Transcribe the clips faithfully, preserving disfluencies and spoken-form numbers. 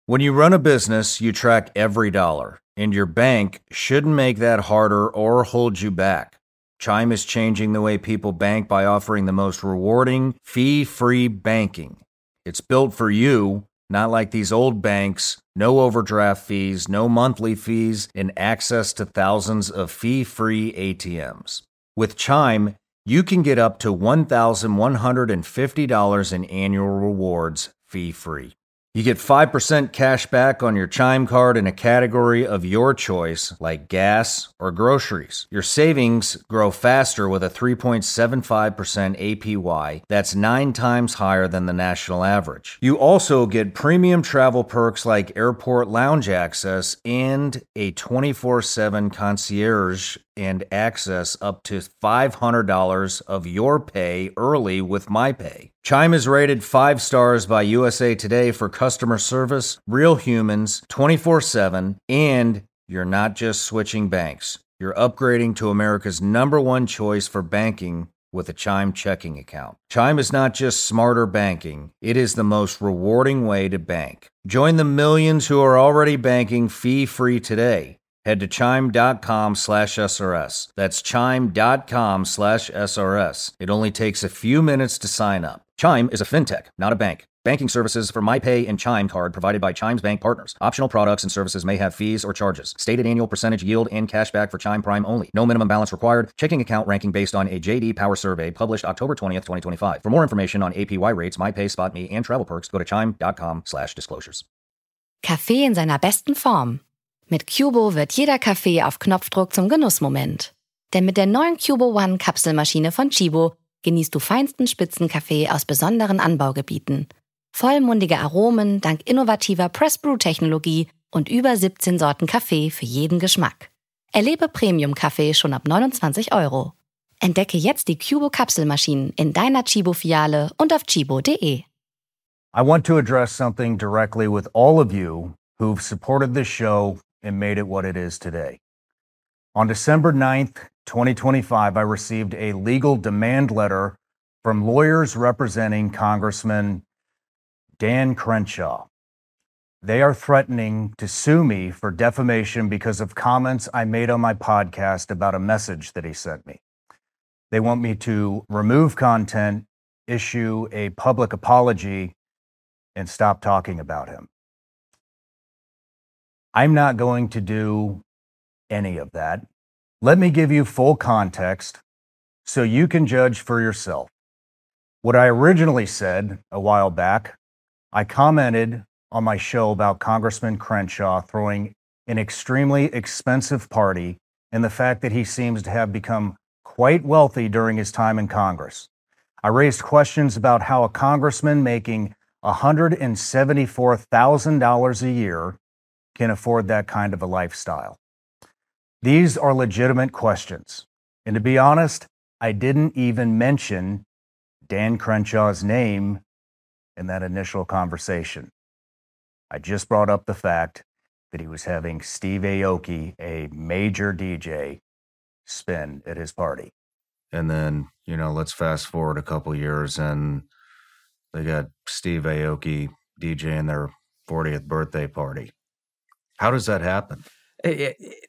When you run a business, you track every dollar, and your bank shouldn't make that harder or hold you back. Chime is changing the way people bank by offering the most rewarding, fee-free banking. It's built for you, not like these old banks, no overdraft fees, no monthly fees, and access to thousands of fee-free A T Ms. With Chime, you can get up to one thousand one hundred fifty dollars in annual rewards fee-free. You get five percent cash back on your Chime card in a category of your choice, like gas or groceries. Your savings grow faster with a three point seven five percent A P Y. That's nine times higher than the national average. You also get premium travel perks like airport lounge access and a twenty-four seven concierge and access up to five hundred dollars of your pay early with MyPay. Chime is rated five stars by U S A Today for customer service, real humans, twenty-four seven, and you're not just switching banks. You're upgrading to America's number one choice for banking with a Chime checking account. Chime is not just smarter banking, it is the most rewarding way to bank. Join the millions who are already banking fee-free today. Head to chime.com slash SRS. That's chime.com slash SRS. It only takes a few minutes to sign up. Chime is a fintech, not a bank. Banking services for MyPay and Chime card provided by Chime's bank partners. Optional products and services may have fees or charges. Stated annual percentage yield and cashback for Chime Prime only. No minimum balance required. Checking account ranking based on a J D Power survey published October twentieth, twenty twenty-five. For more information on A P Y rates, MyPay, SpotMe, and travel perks, go to chime.com slash disclosures. Kaffee in seiner besten Form. Mit Cubo wird jeder Kaffee auf Knopfdruck zum Genussmoment. Denn mit der neuen Cubo One Kapselmaschine von Chibo genießt du feinsten Spitzenkaffee aus besonderen Anbaugebieten. Vollmundige Aromen dank innovativer Press-Brew-Technologie und über siebzehn Sorten Kaffee für jeden Geschmack. Erlebe Premium-Kaffee schon ab neunundzwanzig Euro. Entdecke jetzt die Cubo-Kapselmaschinen in deiner Chibo-Filiale und auf chibo punkt de. I want to address something directly with all of you who've supported this show and made it what it is today. On December ninth, twenty twenty-five, I received a legal demand letter from lawyers representing Congressman Dan Crenshaw. They are threatening to sue me for defamation because of comments I made on my podcast about a message that he sent me. They want me to remove content, issue a public apology, and stop talking about him. I'm not going to do any of that. Let me give you full context so you can judge for yourself. What I originally said a while back, I commented on my show about Congressman Crenshaw throwing an extremely expensive party and the fact that he seems to have become quite wealthy during his time in Congress. I raised questions about how a congressman making one hundred seventy-four thousand dollars a year can afford that kind of a lifestyle. These are legitimate questions. And to be honest, I didn't even mention Dan Crenshaw's name in that initial conversation. I just brought up the fact that he was having Steve Aoki, a major D J, spin at his party. And then, you know, let's fast forward a couple years and they got Steve Aoki DJing their fortieth birthday party. How does that happen? It, it,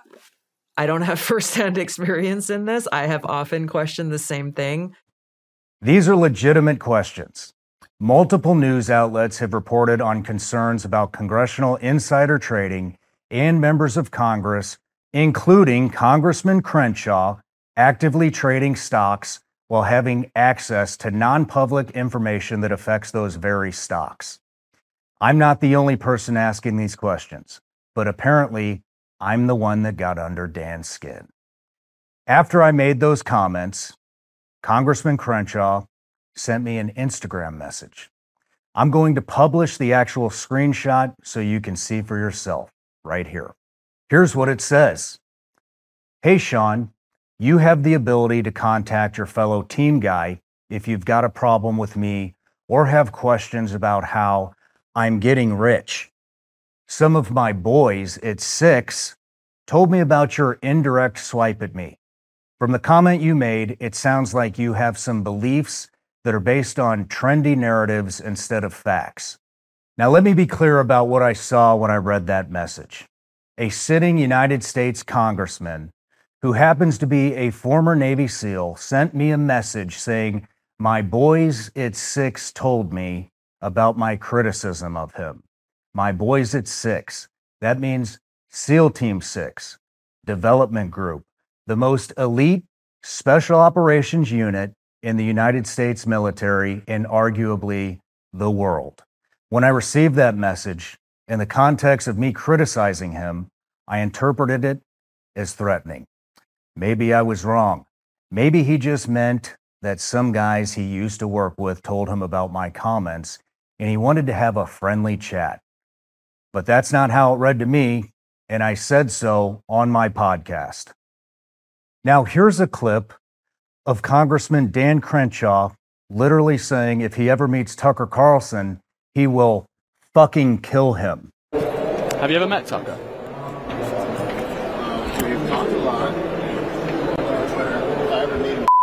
I don't have firsthand experience in this. I have often questioned the same thing. These are legitimate questions. Multiple news outlets have reported on concerns about congressional insider trading and members of Congress, including Congressman Crenshaw, actively trading stocks while having access to non-public information that affects those very stocks. I'm not the only person asking these questions, but apparently I'm the one that got under Dan's skin. After I made those comments, Congressman Crenshaw sent me an Instagram message. I'm going to publish the actual screenshot so you can see for yourself right here. Here's what it says. Hey, Sean, you have the ability to contact your fellow team guy if you've got a problem with me or have questions about how I'm getting rich. Some of my boys at six told me about your indirect swipe at me. From the comment you made, it sounds like you have some beliefs that are based on trendy narratives instead of facts. Now, let me be clear about what I saw when I read that message. A sitting United States congressman who happens to be a former Navy SEAL sent me a message saying, "My boys at six told me about my criticism of him." My boys at six. That means SEAL Team six, Development Group, the most elite special operations unit in the United States military and arguably the world. When I received that message, in the context of me criticizing him, I interpreted it as threatening. Maybe I was wrong. Maybe he just meant that some guys he used to work with told him about my comments and he wanted to have a friendly chat. But that's not how it read to me, and I said so on my podcast. Now, here's a clip of Congressman Dan Crenshaw literally saying if he ever meets Tucker Carlson, he will fucking kill him. Have you ever met Tucker? We've talked a lot. If I ever meet him,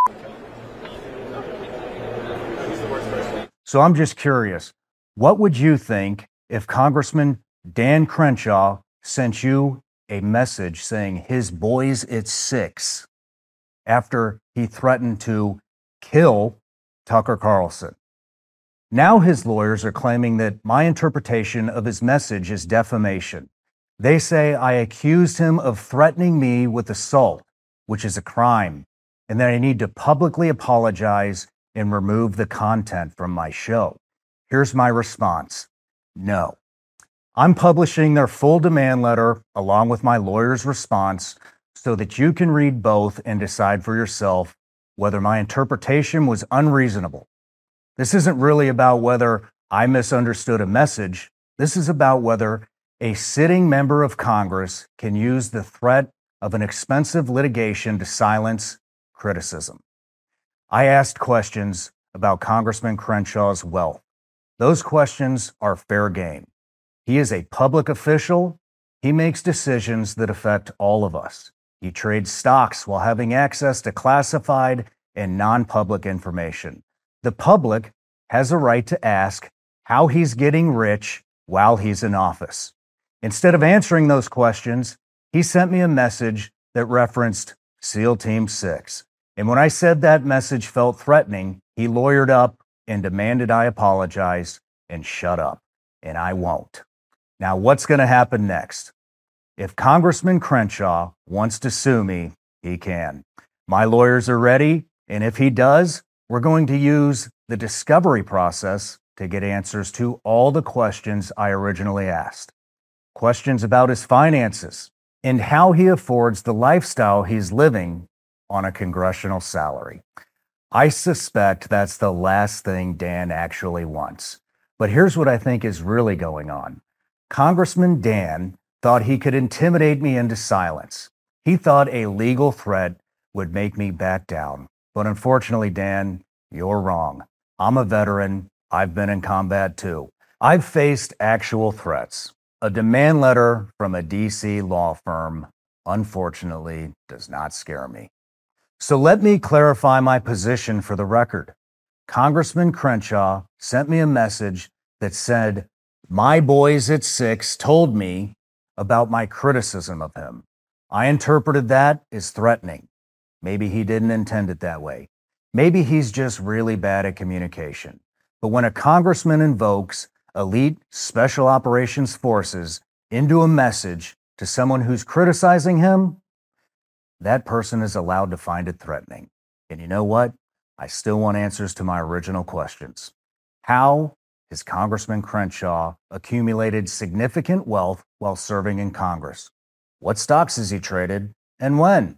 he's the worst person. So I'm just curious, what would you think if Congressman Dan Crenshaw sent you a message saying his boys at six after he threatened to kill Tucker Carlson? Now his lawyers are claiming that my interpretation of his message is defamation. They say I accused him of threatening me with assault, which is a crime, and that I need to publicly apologize and remove the content from my show. Here's my response. No. I'm publishing their full demand letter along with my lawyer's response so that you can read both and decide for yourself whether my interpretation was unreasonable. This isn't really about whether I misunderstood a message. This is about whether a sitting member of Congress can use the threat of an expensive litigation to silence criticism. I asked questions about Congressman Crenshaw's wealth. Those questions are fair game. He is a public official. He makes decisions that affect all of us. He trades stocks while having access to classified and non-public information. The public has a right to ask how he's getting rich while he's in office. Instead of answering those questions, he sent me a message that referenced SEAL Team six. And when I said that message felt threatening, he lawyered up and demanded I apologize and shut up. And I won't. Now, what's going to happen next? If Congressman Crenshaw wants to sue me, he can. My lawyers are ready, and if he does, we're going to use the discovery process to get answers to all the questions I originally asked. Questions about his finances and how he affords the lifestyle he's living on a congressional salary. I suspect that's the last thing Dan actually wants. But here's what I think is really going on. Congressman Dan thought he could intimidate me into silence. He thought a legal threat would make me back down. But unfortunately, Dan, you're wrong. I'm a veteran. I've been in combat too. I've faced actual threats. A demand letter from a D C law firm, unfortunately, does not scare me. So let me clarify my position for the record. Congressman Crenshaw sent me a message that said, my boys at six told me about my criticism of him. I interpreted that as threatening. Maybe he didn't intend it that way. Maybe he's just really bad at communication. But when a congressman invokes elite special operations forces into a message to someone who's criticizing him, that person is allowed to find it threatening. And you know what? I still want answers to my original questions. How has Congressman Crenshaw accumulated significant wealth while serving in Congress? What stocks has he traded and when?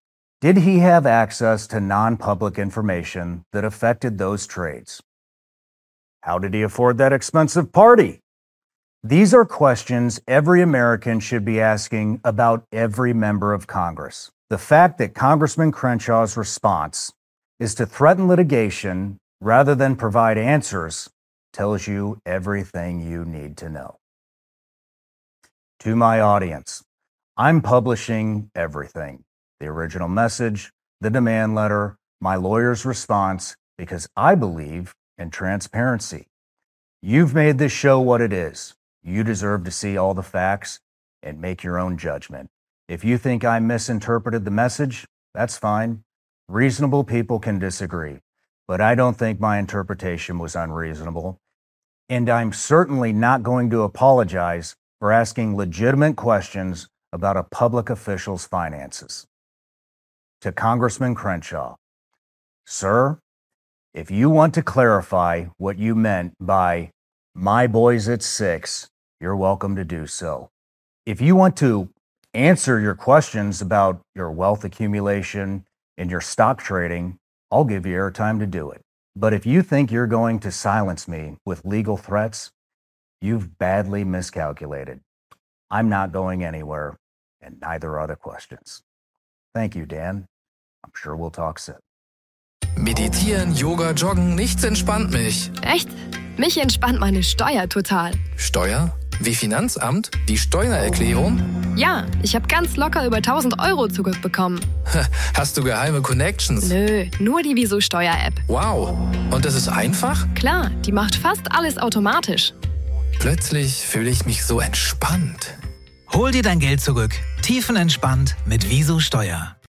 Did he have access to non-public information that affected those trades? How did he afford that expensive party? These are questions every American should be asking about every member of Congress. The fact that Congressman Crenshaw's response is to threaten litigation rather than provide answers tells you everything you need to know. To my audience, I'm publishing everything. The original message, the demand letter, my lawyer's response, because I believe in transparency. You've made this show what it is. You deserve to see all the facts and make your own judgment. If you think I misinterpreted the message, that's fine. Reasonable people can disagree, but I don't think my interpretation was unreasonable. And I'm certainly not going to apologize for asking legitimate questions about a public official's finances. To Congressman Crenshaw, sir, if you want to clarify what you meant by "my boys at six," you're welcome to do so. If you want to answer your questions about your wealth accumulation and your stock trading, I'll give you airtime to do it. But if you think you're going to silence me with legal threats, you've badly miscalculated. I'm not going anywhere, and neither are the questions. Thank you, Dan. I'm sure we'll talk soon. Meditieren, Yoga, Joggen, nichts entspannt mich. Echt? Mich entspannt meine Steuer total. Steuer? Wie Finanzamt? Die Steuererklärung? Ja, ich habe ganz locker über tausend Euro zurückbekommen. Hast du geheime Connections? Nö, nur die Wieso Steuer-App. Wow. Und das ist einfach? Klar, die macht fast alles automatisch. Plötzlich fühle ich mich so entspannt. Hol dir dein Geld zurück. Tiefenentspannt mit Wieso Steuer.